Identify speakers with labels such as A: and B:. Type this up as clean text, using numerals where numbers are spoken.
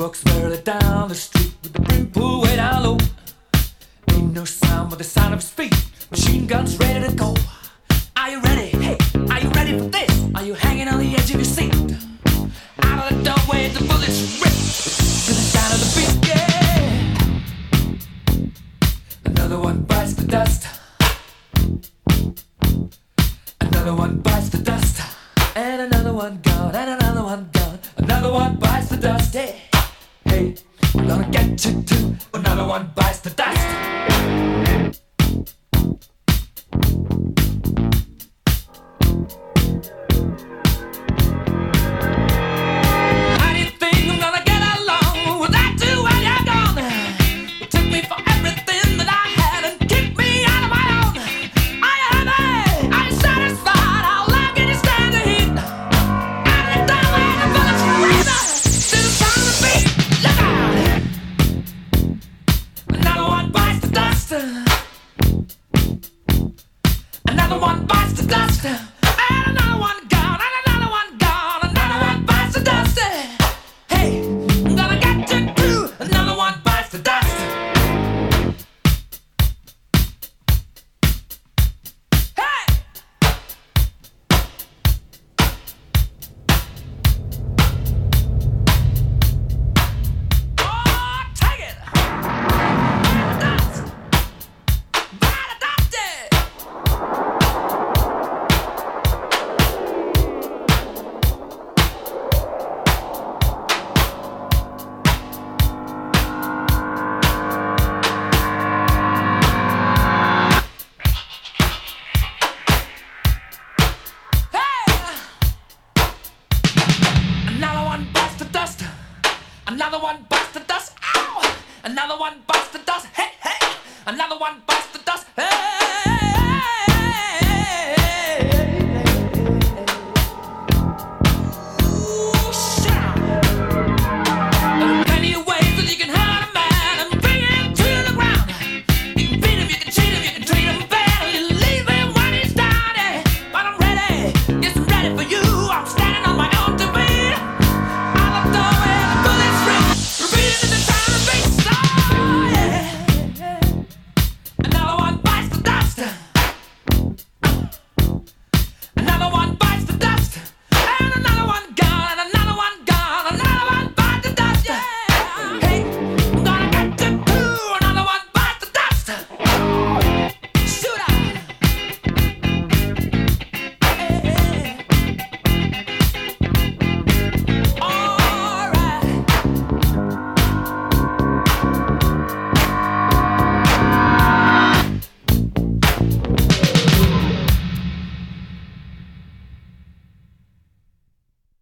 A: walks merrily down the street with the brim pulled way down low. Ain't no sound but the sound of his feet. Machine guns ready to go. Are you ready? Hey, are you ready for this? Are you hanging on the edge of your seat? Out of the doorway, the bullets rip to the sound of the beat. Yeah. Another one bites the dust. Another one bites the dust. And another one gone. And another one gone. Another one bites the dust. Hey, hey, I'm gonna get you too. Another one bites the dust. Another one bites the dust, and another one gone, and another one gone, another one bites the dust. Hey, I'm gonna get you too. Another one bites the dust. Hey, oh, take it. Dust. By the dust. Another one bites the dust. Another one bites the dust. Ow! Another one bites the dust. Hey, hey! Another one bites the dust. Hey!